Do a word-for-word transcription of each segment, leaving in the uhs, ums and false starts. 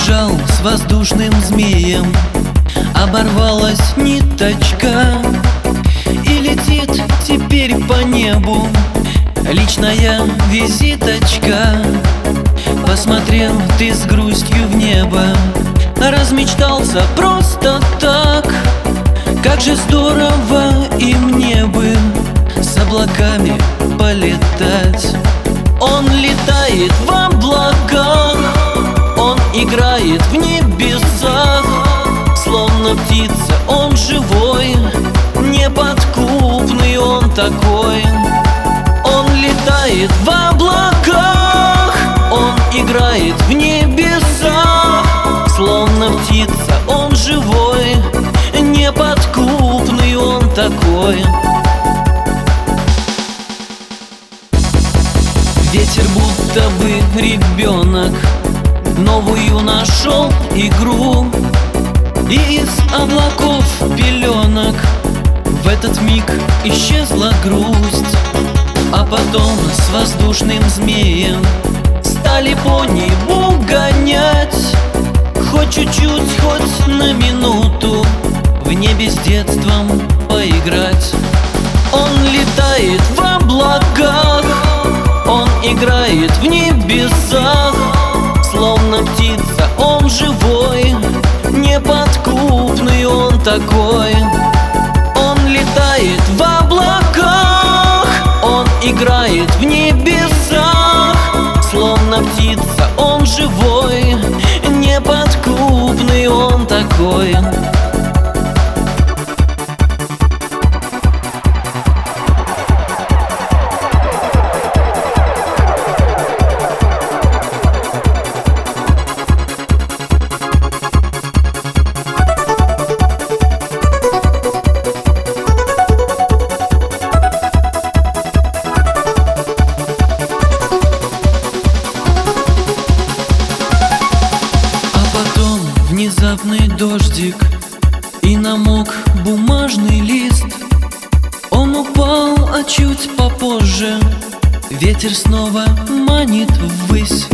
бежал с воздушным змеем, оборвалась ниточка, и летит теперь по небу личная визиточка. Посмотрел ты с грустью в небо, размечтался просто так. Как же здорово и мне бы с облаками полетать. Он летает в облаках, он играет в небесах. Словно птица, он живой, неподкупный он такой. Он летает в облаках, он играет в небесах. Словно птица, он живой, неподкупный он такой. Ветер будто бы ребенок новую нашел игру, и из облаков пеленок в этот миг исчезла грусть. А потом с воздушным змеем стали по небу гонять. Хоть чуть-чуть, хоть на минуту в небе с детством поиграть. Он летает в облаках, он играет в небесах. Словно птица, он живой, неподкупный он такой. Он летает в облаках, он играет в небесах. Словно птица, он живой, неподкупный он такой. Внезапный дождик, и намок бумажный лист. Он упал, а чуть попозже ветер снова манит ввысь.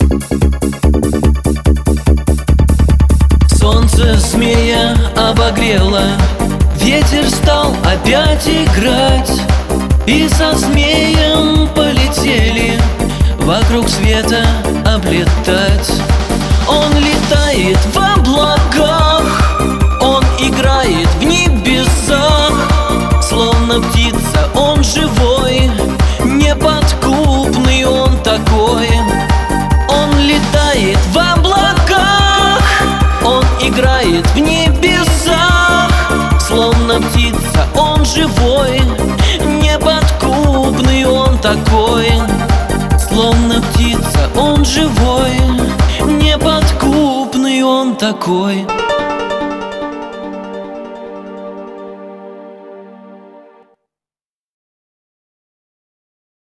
Солнце змея обогрело, ветер стал опять играть, и со змеем полетели вокруг света облетать. Он летает в облаках, он играет в небесах. Словно птица, он живой, неподкупный он такой. Он летает в облаках, он играет в небесах. Словно птица, он живой, неподкупный он такой. Словно птица, он живой, неподкупный он такой.